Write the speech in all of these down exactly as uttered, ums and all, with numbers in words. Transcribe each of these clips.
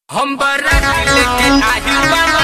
हम बारात लेके आहिल बानी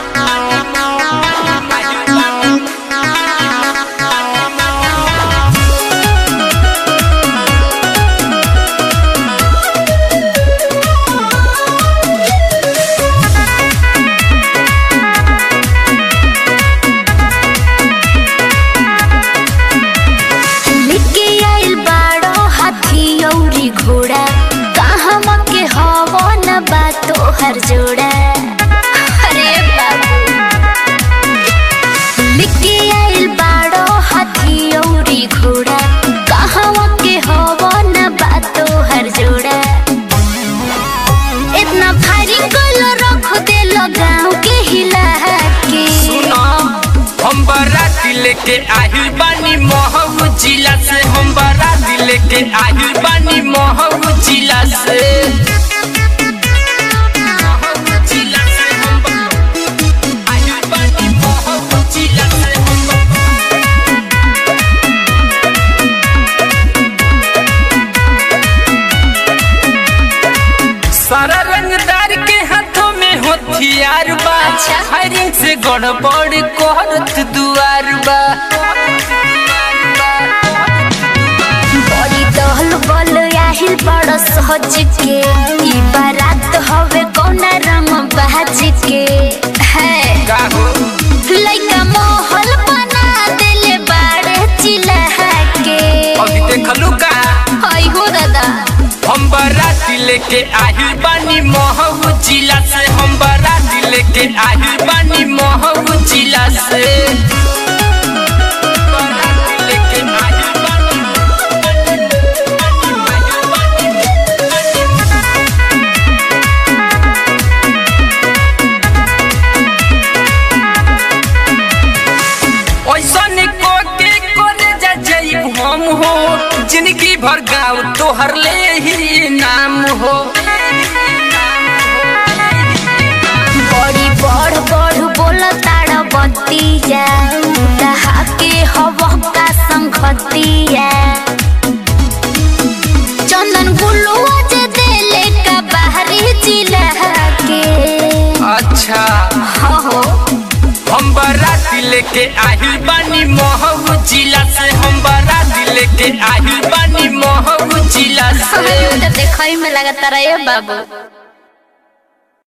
लेके आइल बाड़ो हाथी अउरी घोड़ा कहवा के हवो न बा तोहर जोड़ा। अरे बाबू लेके आइल बाड़ो हाथी अउरी घोड़ा कहवा के हवो न बा तोहर जोड़ा। इतना भारी गोलो रख देलो गाँव के हिला के। सुना हम बारात लेके आहिल बानी महू जिला से। हम बारात लेके आहिल बानी महू जिला से। महू जिला से हम आहिल बानी महू जिला से। सारा रंगदार के हाथों में हथियार बा। अच्छा। फायरिंग से गड़बड़ करत दुआर बा। बड़ी दहल बल आहिल बड़ सहज के। ई बारात हवे कौना रंग बाज के है। का हो लइका मोहल बना देले बाड़े चिल्ला के। अभी देखलू का हई हो दादा हम बारात लेके आहिल बानी महू जिला से। हम बारात लेके आहिल बानी महू जिला से। बारात लेके आहिल बानी ऐसन को के करे जा जाइब हम हो। जिंदगी भर गाँव तोहर ले ही नाम हो। बड़ी बड़ बड़ बोल ताड़ बतिया दहा के हवा का संगतिया। चंदन गुलुआ जे देले का बाहरी जिला के। अच्छा हो हम बारात लेके आहिल बानी महू जिला से। हम बारात लेके आहिल बानी महू जिला से। देखई में लगता रहे बाबू।